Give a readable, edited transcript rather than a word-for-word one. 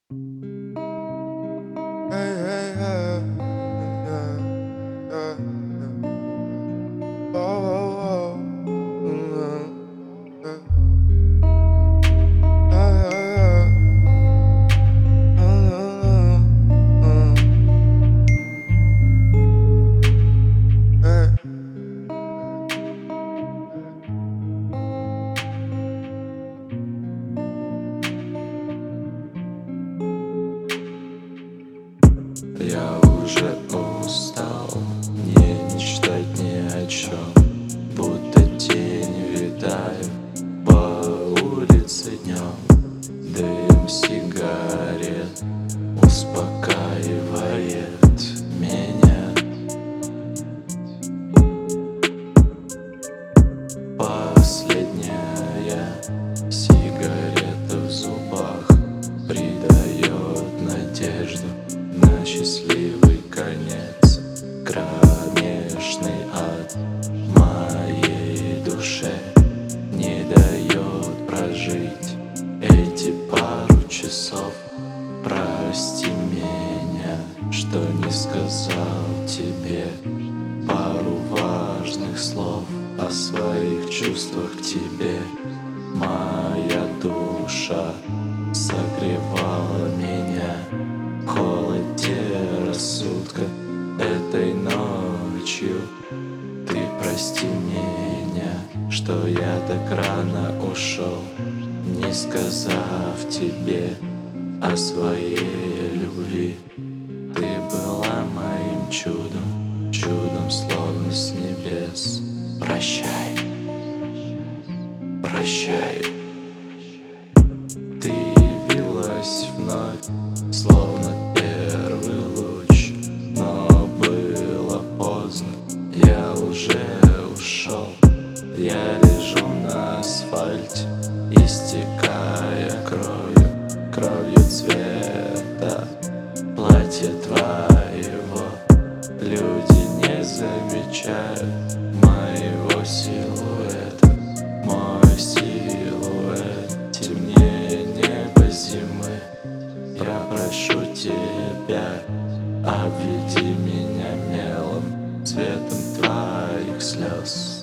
Hey, hey, hey, yeah, yeah, yeah. Oh, oh, oh, yeah, yeah, yeah, hey. Я уже устал не мечтать ни о чем, будто тень витаю по улице днем. Дым сигарет успокаивает меня. Последняя сигарета в зубах придает надежду на счастливый конец. Кромешный ад моей душе не дает прожить эти пару часов. Прости меня, что не сказал тебе пару важных слов о своих чувствах к тебе. Моя душа согревала меня в холоде рассудка этой ночью. Ты прости меня, что я так рано ушел, не сказав тебе о своей любви. Ты была моим чудом, чудом словно с небес. Прощай, прощай. Ты явилась вновь, словно первый луч, но было поздно, я уже ушел. Я лежу на асфальте, истекая кровью, кровью цвета платья твоего. Люди не замечают моего силуэта, мой силуэт темнее неба зимы. Я прошу тебя, обведи меня мелом цветом твоих слез.